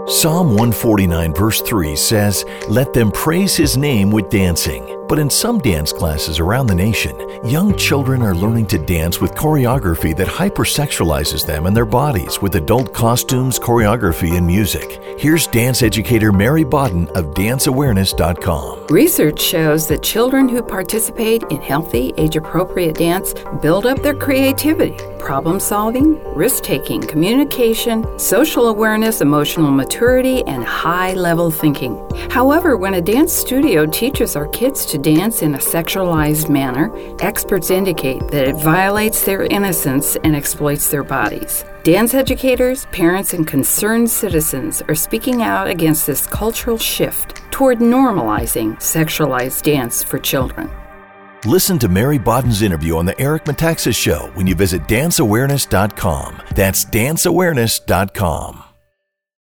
Psalm 149 verse 3 says, "Let them praise His name with dancing." But in some dance classes around the nation, young children are learning to dance with choreography that hypersexualizes them and their bodies with adult costumes, choreography, and music. Here's dance educator Mary Bodden of danceawareness.com. Research shows that children who participate in healthy, age-appropriate dance build up their creativity, problem solving, risk-taking, communication, social awareness, emotional maturity, and high-level thinking. However, when a dance studio teaches our kids to dance in a sexualized manner, experts indicate that it violates their innocence and exploits their bodies. Dance educators, parents, and concerned citizens are speaking out against this cultural shift toward normalizing sexualized dance for children. Listen to Mary Bodden's interview on The Eric Metaxas Show when you visit danceawareness.com. That's danceawareness.com.